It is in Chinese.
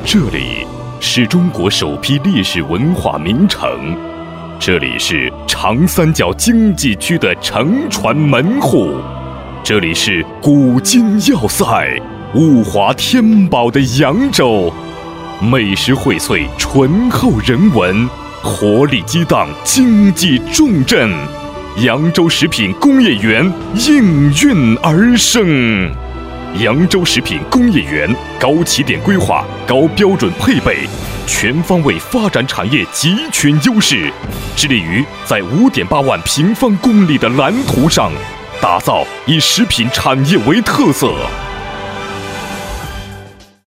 这里是中国首批历史文化名城，这里是长三角经济区的乘船门户，这里是古今要塞、物华天宝的扬州，美食荟萃，醇厚人文，活力激荡，经济重镇，扬州食品工业园应运而生。扬州食品工业园高起点规划、高标准配备，全方位发展产业集群优势，致力于在5.8万平方公里的蓝图上，打造以食品产业为特色、